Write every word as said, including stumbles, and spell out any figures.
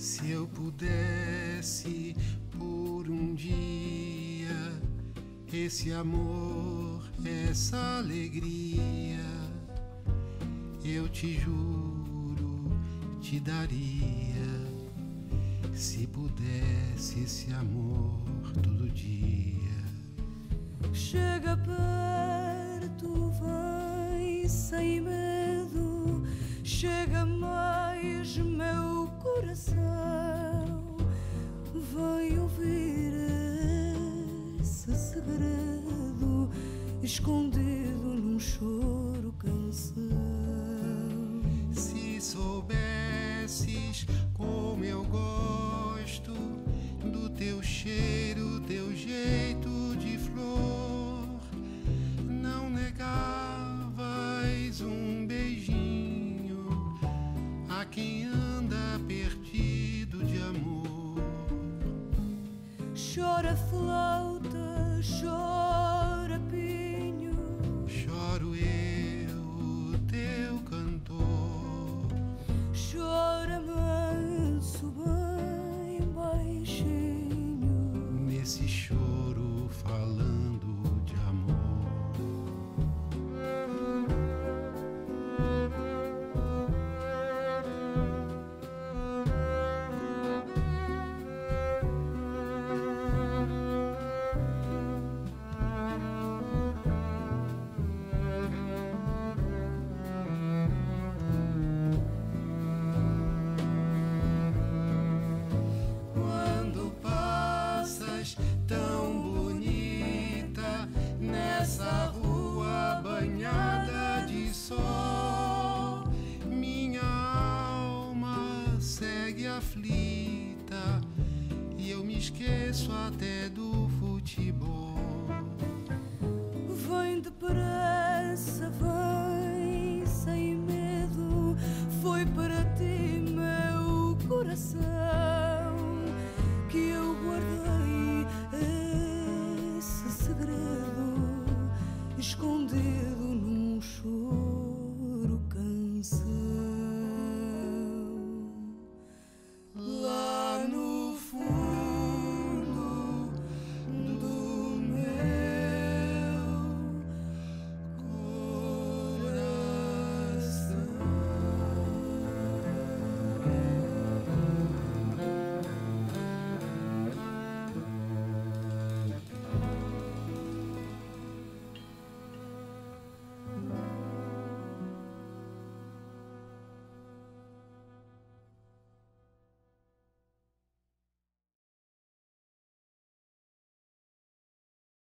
Se eu pudesse por um dia esse amor, essa alegria, eu te juro, te daria. Se pudesse esse amor todo dia. Chega perto, vem sem medo. Chega mais, meu coração. Vem ouvir esse segredo escondido num choro canção. Se soubesses como eu gosto do teu cheiro, teu jeito de flor, não negavas um beijinho a quem anda perdido de amor. Chora flauta, chora pinho, choro eu, teu cantor. Chora manso, bem baixinho, nesse choro falando de amor. Nessa rua banhada de sol, minha alma segue aflita e eu me esqueço até do futebol.